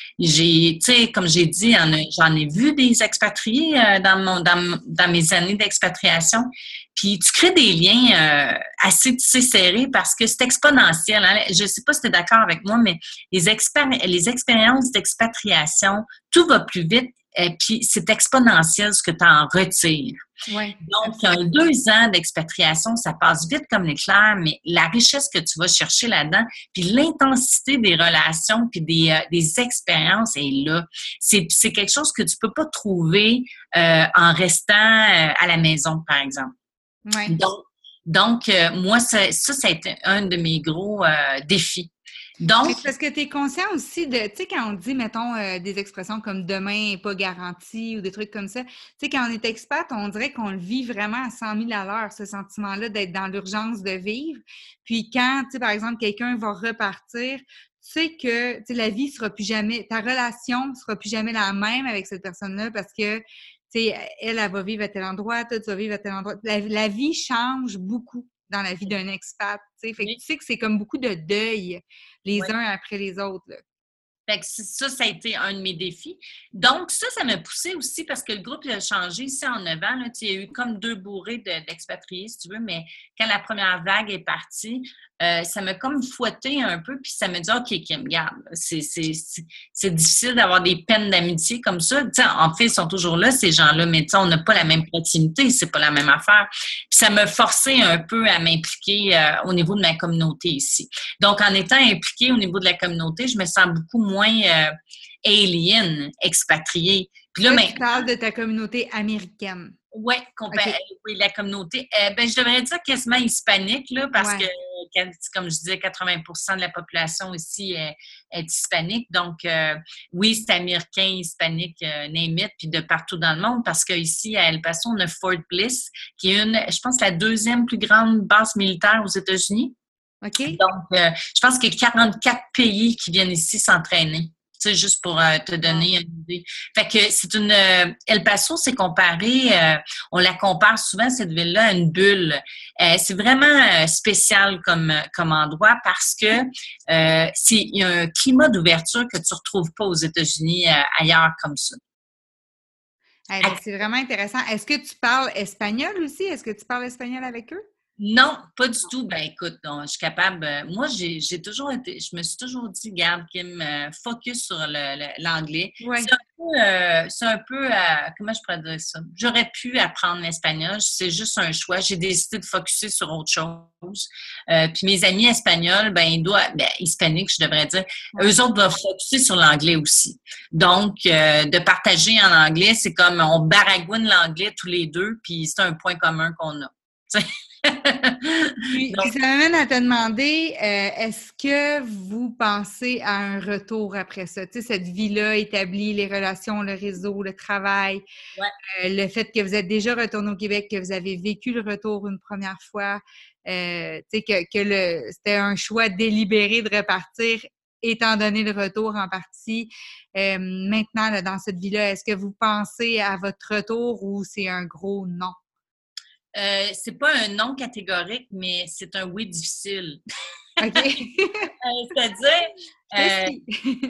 J'ai, tu sais, comme j'ai dit, j'en ai vu des expatriés euh, dans, mon, dans, dans mes années d'expatriation. Puis tu crées des liens euh, assez tissés serrés parce que c'est exponentiel. Hein? Je ne sais pas si tu es d'accord avec moi, mais les, expéri- les expériences d'expatriation, tout va plus vite et puis c'est exponentiel ce que tu en retires. Ouais. Donc, un deux ans d'expatriation, ça passe vite comme l'éclair, mais la richesse que tu vas chercher là-dedans, puis l'intensité des relations, puis des, euh, des expériences est là. C'est, c'est quelque chose que tu peux pas trouver euh, en restant euh, à la maison, par exemple. Ouais. Donc, donc euh, moi, ça, ça, ça a été un de mes gros euh, défis. Donc, c'est parce que tu es conscient aussi de, tu sais, quand on dit, mettons, euh, des expressions comme demain n'est pas garanti ou des trucs comme ça, tu sais, quand on est expat, on dirait qu'on le vit vraiment à cent mille à l'heure, ce sentiment-là d'être dans l'urgence de vivre. Puis quand, tu sais, par exemple, quelqu'un va repartir, tu sais que, tu sais, la vie sera plus jamais, ta relation sera plus jamais la même avec cette personne-là parce que, tu sais, elle, elle va vivre à tel endroit, toi, tu vas vivre à tel endroit. La, la vie change beaucoup dans la vie d'un expat, tu sais. Fait que tu sais que c'est comme beaucoup de deuil les oui. uns après les autres, là. Fait que ça, ça a été un de mes défis. Donc, ça, ça m'a poussé aussi parce que le groupe il a changé ici en neuf ans. Là, il y a eu comme deux bourrées de, d'expatriés, si tu veux, mais quand la première vague est partie, euh, ça m'a comme fouetté un peu, puis ça m'a dit « OK, Kim, regarde, c'est, c'est, c'est, c'est difficile d'avoir des peines d'amitié comme ça. » Tu sais, en fait, ils sont toujours là, ces gens-là, mais tu sais, on n'a pas la même proximité, c'est pas la même affaire. Puis ça m'a forcé un peu à m'impliquer euh, au niveau de ma communauté ici. Donc, en étant impliquée au niveau de la communauté, je me sens beaucoup moins euh, alien, expatriée. Puis là, là maintenant, tu parles de ta communauté américaine. Ouais, compa- okay. oui, la communauté. Euh, ben, je devrais dire quasiment hispanique, là, parce ouais. que, comme je disais, quatre-vingts pour cent de la population ici est, est hispanique. Donc, euh, oui, c'est américain, hispanique, euh, name it, puis de partout dans le monde, parce qu'ici, à El Paso, on a Fort Bliss, qui est une, je pense, la deuxième plus grande base militaire aux États-Unis. OK. Donc, euh, je pense qu'il y a quarante-quatre pays qui viennent ici s'entraîner. Tu sais, juste pour euh, te donner une idée. Fait que c'est une... Euh, El Paso, c'est comparé... Euh, on la compare souvent, cette ville-là, à une bulle. Euh, c'est vraiment euh, spécial comme, comme endroit parce que euh, c'est, il y a un climat d'ouverture que tu ne retrouves pas aux États-Unis euh, ailleurs comme ça. Hey, ben, c'est vraiment intéressant. Est-ce que tu parles espagnol aussi? Est-ce que tu parles espagnol avec eux? Non, pas du tout. Ben écoute, non, je suis capable. euh, Moi, j'ai j'ai toujours été, je me suis toujours dit, garde, Kim, euh, focus sur le- le- l'anglais. Oui. C'est un peu, euh, c'est un peu, euh, comment je pourrais dire ça? J'aurais pu apprendre l'espagnol, c'est juste un choix. J'ai décidé de focuser sur autre chose. Euh, puis mes amis espagnols, ben ils doivent, ben, hispaniques, je devrais dire, Ouais. eux autres doivent focuser sur l'anglais aussi. Donc, euh, de partager en anglais, c'est comme on baragouine l'anglais tous les deux, puis c'est un point commun qu'on a. Puis, puis Donc, ça m'amène à te demander, euh, est-ce que vous pensez à un retour après ça? Tu sais, cette vie-là établie, les relations, le réseau, le travail, ouais. euh, le fait que vous êtes déjà retourné au Québec, que vous avez vécu le retour une première fois, euh, tu sais, que, que le, c'était un choix délibéré de repartir, étant donné le retour en partie. Euh, maintenant, là, dans cette vie-là, est-ce que vous pensez à votre retour ou c'est un gros non? Euh, c'est pas un non catégorique, mais c'est un oui difficile. OK. Euh, C'est-à-dire, Je te euh, suis.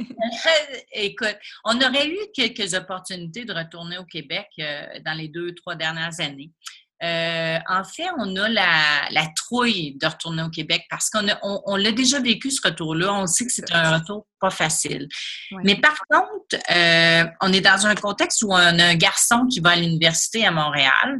écoute, on aurait eu quelques opportunités de retourner au Québec euh, dans les deux, trois dernières années. Euh, en fait, on a la, la trouille de retourner au Québec parce qu'on a, on, on l'a déjà vécu, ce retour-là. On sait que c'est un retour pas facile. Ouais. Mais par contre, euh, on est dans un contexte où on a un garçon qui va à l'université à Montréal.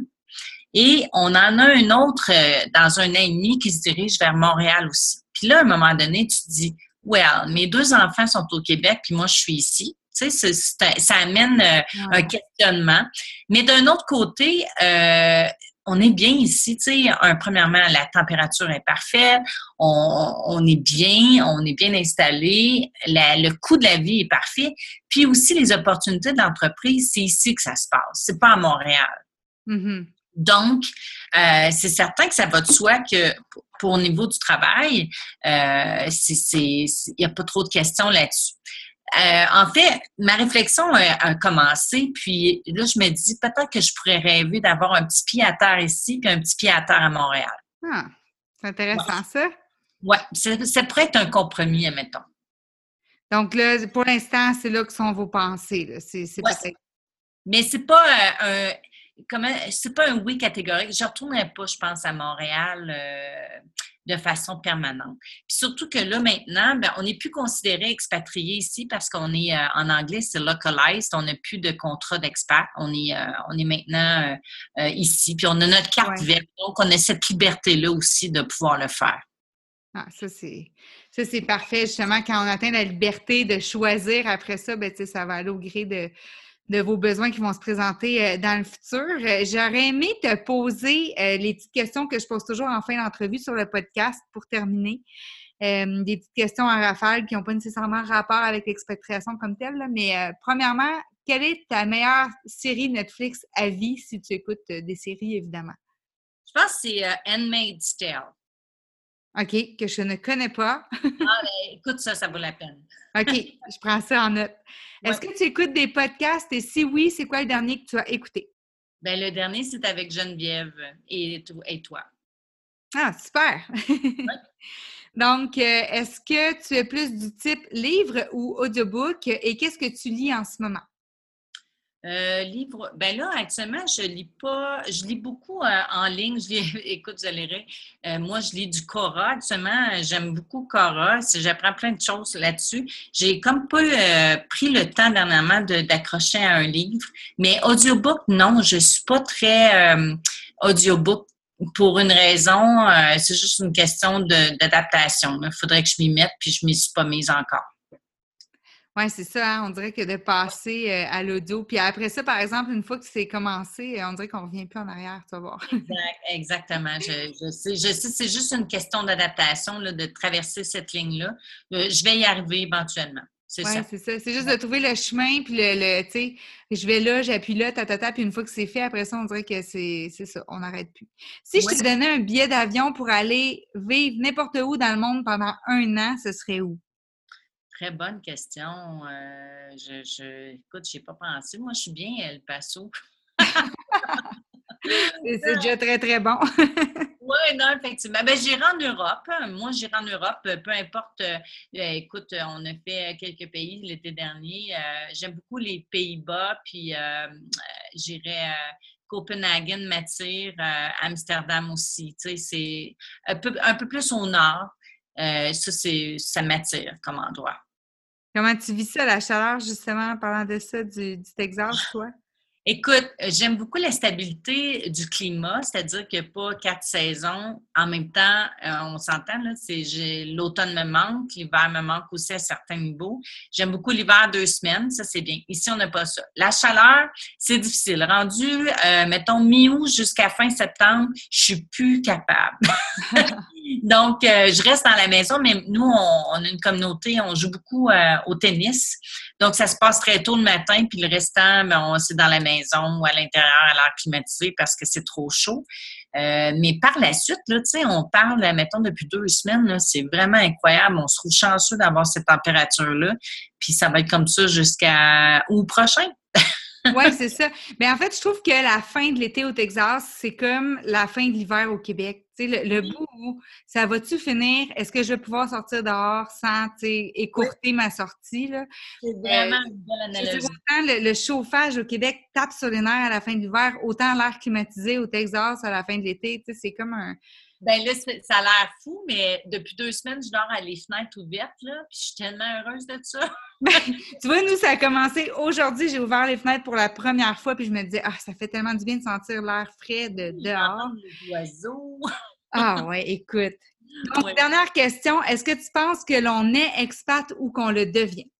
Et on en a un autre euh, dans un an et demi qui se dirige vers Montréal aussi. Puis là, à un moment donné, tu te dis, well, mes deux enfants sont au Québec, puis moi, je suis ici. Tu sais, c'est, c'est, ça amène euh, un Ouais. questionnement. Mais d'un autre côté, euh, on est bien ici. Tu sais, un, premièrement, la température est parfaite, on, on est bien, on est bien installé, la, le coût de la vie est parfait. Puis aussi, les opportunités de l'entreprise, c'est ici que ça se passe. C'est pas à Montréal. Mm-hmm. Donc, euh, c'est certain que ça va de soi que pour au niveau du travail, euh, c'est, c'est, il n'y a pas trop de questions là-dessus. Euh, en fait, ma réflexion a, a commencé, puis là, je me dis peut-être que je pourrais rêver d'avoir un petit pied à terre ici, puis un petit pied à terre à Montréal. Ah, c'est Ouais, intéressant ça. ouais, ça, ça pourrait être un compromis, admettons. Donc là, pour l'instant, c'est là que sont vos pensées. Là. C'est, c'est Ouais, peut-être. mais c'est pas euh, un comment c'est pas un oui catégorique. Je ne retournerai pas, je pense, à Montréal euh, de façon permanente. Puis surtout que là, maintenant, ben, on n'est plus considéré expatrié ici parce qu'on est euh, en anglais, c'est localized, on n'a plus de contrat d'expat. On est, euh, on est maintenant euh, euh, ici. Puis on a notre carte Ouais. verte. Donc, on a cette liberté-là aussi de pouvoir le faire. Ah, ça, c'est, ça, c'est parfait. Justement, quand on atteint la liberté de choisir après ça, ben, tu sais, ça va aller au gré de, de vos besoins qui vont se présenter euh, dans le futur. Euh, j'aurais aimé te poser euh, les petites questions que je pose toujours en fin d'entrevue sur le podcast pour terminer. Euh, des petites questions en rafale qui n'ont pas nécessairement rapport avec l'expatriation comme telle. Là, mais euh, premièrement, quelle est ta meilleure série Netflix à vie si tu écoutes euh, des séries, évidemment? Je pense que c'est euh, Handmaid's Tale. OK, que je ne connais pas. Ah, ben, écoute ça, ça vaut la peine. OK, je prends ça en note. Est-ce Ouais. que tu écoutes des podcasts et si oui, c'est quoi le dernier que tu as écouté? Ben, le dernier, c'est avec Geneviève et, et toi. Ah, super! Ouais. Donc, euh, est-ce que tu es plus du type livre ou audiobook et qu'est-ce que tu lis en ce moment? Euh, livre, ben là, actuellement, je lis pas, je lis beaucoup euh, en ligne. Je lis, écoute, vous allez rire. Euh, moi, je lis du Cora. Actuellement, j'aime beaucoup Cora. J'apprends plein de choses là-dessus. J'ai comme pas euh, pris le temps dernièrement de, d'accrocher à un livre. Mais audiobook, non, je suis pas très euh, audiobook pour une raison. Euh, c'est juste une question de, d'adaptation. Il faudrait que je m'y mette, puis je m'y suis pas mise encore. Oui, c'est ça, hein, on dirait que de passer euh, à l'audio. Puis après ça, par exemple, une fois que c'est commencé, euh, on dirait qu'on ne revient plus en arrière, tu vas voir. Exact, exactement. Je, je sais, je sais, c'est juste une question d'adaptation, là, de traverser cette ligne-là. Euh, je vais y arriver éventuellement. C'est Oui, ça. c'est ça. C'est juste de trouver le chemin, puis le, le tu sais, je vais là, j'appuie là, ta, ta, ta, puis une fois que c'est fait, après ça, on dirait que c'est c'est ça, on n'arrête plus. Si je Oui. te donnais un billet d'avion pour aller vivre n'importe où dans le monde pendant un an, ce serait où? Très bonne question. Euh, je, je, écoute, je n'y ai pas pensé. Moi, je suis bien à El Paso. C'est c'est déjà très, très bon. Oui, non, effectivement. Ben, j'irai en Europe. Moi, j'irai en Europe, peu importe. Euh, écoute, on a fait quelques pays l'été dernier. Euh, j'aime beaucoup les Pays-Bas, puis euh, j'irai. Euh, Copenhague m'attire, euh, Amsterdam aussi. Tu sais, c'est un peu, un peu plus au nord. Euh, ça, c'est, ça m'attire comme endroit. Comment tu vis ça, la chaleur, justement, en parlant de ça, du, du Texas, toi? Écoute, j'aime beaucoup la stabilité du climat, c'est-à-dire qu'il n'y a pas quatre saisons. En même temps, euh, on s'entend, là, c'est, j'ai, l'automne me manque, l'hiver me manque aussi à certains niveaux. J'aime beaucoup l'hiver deux semaines, ça c'est bien. Ici, on n'a pas ça. La chaleur, c'est difficile. Rendu, euh, mettons, mi-août jusqu'à fin septembre, je suis plus capable. Donc, euh, je reste dans la maison, mais nous, on, on a une communauté, on joue beaucoup euh, au tennis. Donc, ça se passe très tôt le matin, puis le restant, ben, on, c'est dans la maison ou à l'intérieur, à l'air climatisé parce que c'est trop chaud. Euh, mais par la suite, là, tu sais, on parle, mettons, depuis deux semaines, là, c'est vraiment incroyable. On se trouve chanceux d'avoir cette température-là. Puis ça va être comme ça jusqu'à août prochain. Oui, c'est ça. Mais en fait, je trouve que la fin de l'été au Texas, c'est comme la fin de l'hiver au Québec. Tu sais, le, le bout où ça va-tu finir? Est-ce que je vais pouvoir sortir dehors sans, tu sais, écourter oui. ma sortie, là? C'est vraiment euh, une bonne analogie. Je veux dire, autant le, le chauffage au Québec tape sur les nerfs à la fin de l'hiver, autant l'air climatisé au Texas à la fin de l'été. Tu sais, c'est comme un... Ben là, ça a l'air fou, mais depuis deux semaines, je dors à les fenêtres ouvertes, là, puis je suis tellement heureuse de ça. Ben, tu vois, nous, ça a commencé aujourd'hui. J'ai ouvert les fenêtres pour la première fois, puis je me disais, ah, ça fait tellement du bien de sentir l'air frais de dehors. Les oiseaux. Ah ouais, écoute. Donc, ouais. Dernière question, est-ce que tu penses que l'on est expat ou qu'on le devient?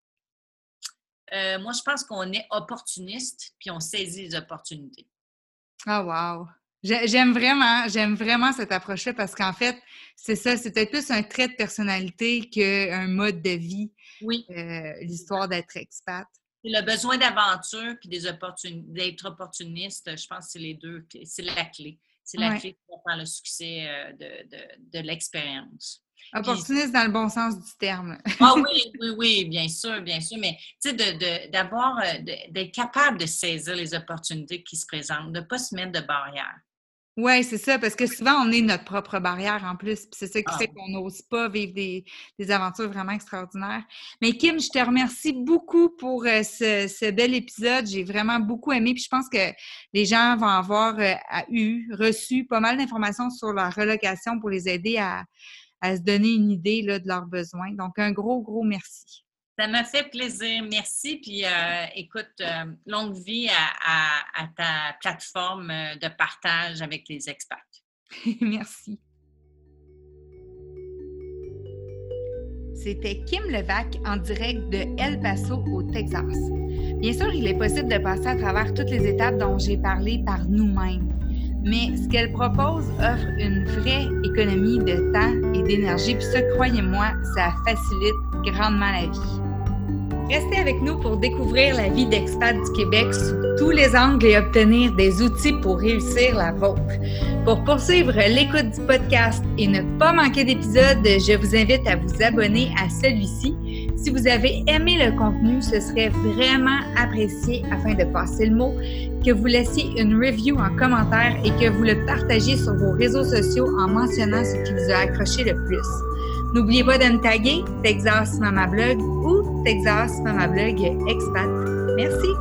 Euh, moi, je pense qu'on est opportuniste, puis on saisit les opportunités. Ah, wow! J'aime vraiment, j'aime vraiment cette approche-là parce qu'en fait, c'est ça, c'est peut-être plus un trait de personnalité qu'un mode de vie. Oui. Euh, l'histoire d'être expat. C'est le besoin d'aventure puis des opportun... d'être opportuniste, je pense que c'est les deux, c'est la clé. C'est la ouais. clé pour faire le succès de, de, de l'expérience. Opportuniste puis... dans le bon sens du terme. Ah oui, oui, oui, bien sûr, bien sûr. Mais tu sais, de, de, d'avoir, de, d'être capable de saisir les opportunités qui se présentent, de ne pas se mettre de barrières. Oui, c'est ça, parce que souvent, on est notre propre barrière en plus. Puis c'est ça qui ah. fait qu'on n'ose pas vivre des, des aventures vraiment extraordinaires. Mais Kim, je te remercie beaucoup pour euh, ce, ce bel épisode. J'ai vraiment beaucoup aimé. Puis je pense que les gens vont avoir euh, eu, reçu pas mal d'informations sur la relocation pour les aider à, à se donner une idée là, de leurs besoins. Donc, un gros, gros merci. Ça m'a fait plaisir. Merci. Puis, euh, écoute, euh, longue vie à, à, à ta plateforme de partage avec les expats. Merci. C'était Kim Levac en direct de El Paso au Texas. Bien sûr, il est possible de passer à travers toutes les étapes dont j'ai parlé par nous-mêmes. Mais ce qu'elle propose offre une vraie économie de temps et d'énergie. Puis ça, croyez-moi, ça facilite grandement la vie. Restez avec nous pour découvrir la vie d'expat du Québec sous tous les angles et obtenir des outils pour réussir la vôtre. Pour poursuivre l'écoute du podcast et ne pas manquer d'épisodes, je vous invite à vous abonner à celui-ci. Si vous avez aimé le contenu, ce serait vraiment apprécié afin de passer le mot, que vous laissiez une review en commentaire et que vous le partagiez sur vos réseaux sociaux en mentionnant ce qui vous a accroché le plus. N'oubliez pas de me taguer Texas Mama Blog ou Texas Mama Blog Expat. Merci!